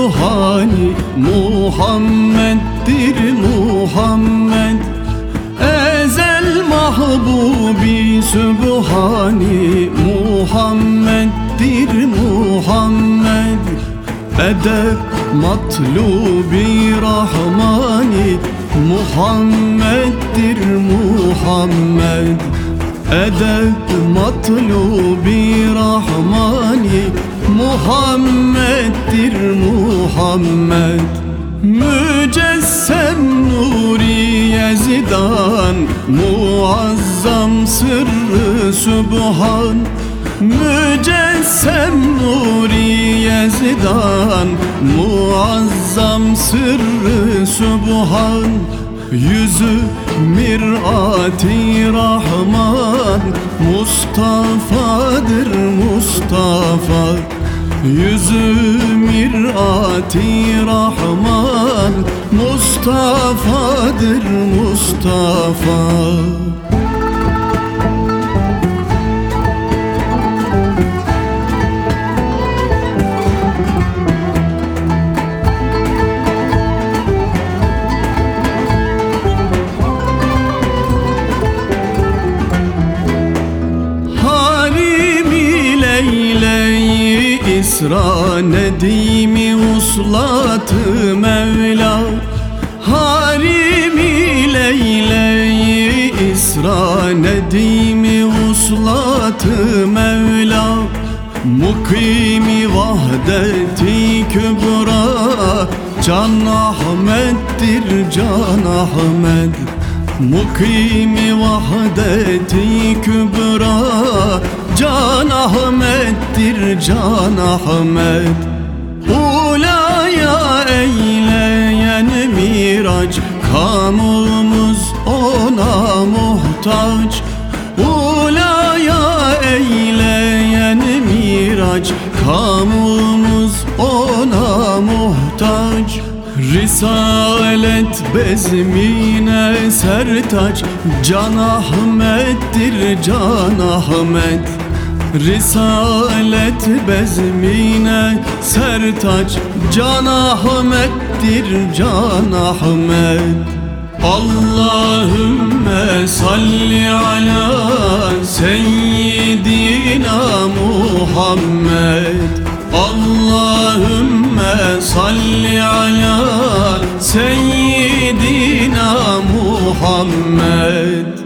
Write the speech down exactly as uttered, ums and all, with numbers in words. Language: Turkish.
Sübhani Muhammed'dir Muhammed. Ezel mahbubi Sübhani Muhammed'dir Muhammed. Edep matlubi Rahmani Muhammed'dir Muhammed. Edep matlubi Rahmani Muhammed'dir Muhammed. Mücessem nuri Yezidan muazzam sırrı Sübhan. Mücessem nuri Yezidan muazzam sırrı Sübhan. Yüzü mir'ati Rahman Mustafa'dır Mustafa. Yüzü mir'ati Rahman Mustafa'dır Mustafa. İsra nedimi uslat-ı Mevla. Harimi Leyle'yi İsra nedimi uslat-ı Mevla. Mukimi vahdeti kübra Can Ahmet'tir Can Ahmet. Mukimi vahdeti kübra Can Ahmet'tir Can Ahmet. Ulaya eyleyen miraç Kamumuz ona muhtaç. Ulaya eyleyen miraç Kamumuz ona muhtaç. Risalet bezmine sertaç Can Ahmet'tir Can Ahmet. Risalet bezmine sertaç Can Ahmet'tir Can Ahmet. Allahümme salli ala seyyidina Muhammed. Allahümme salli ala seyyidina Muhammed.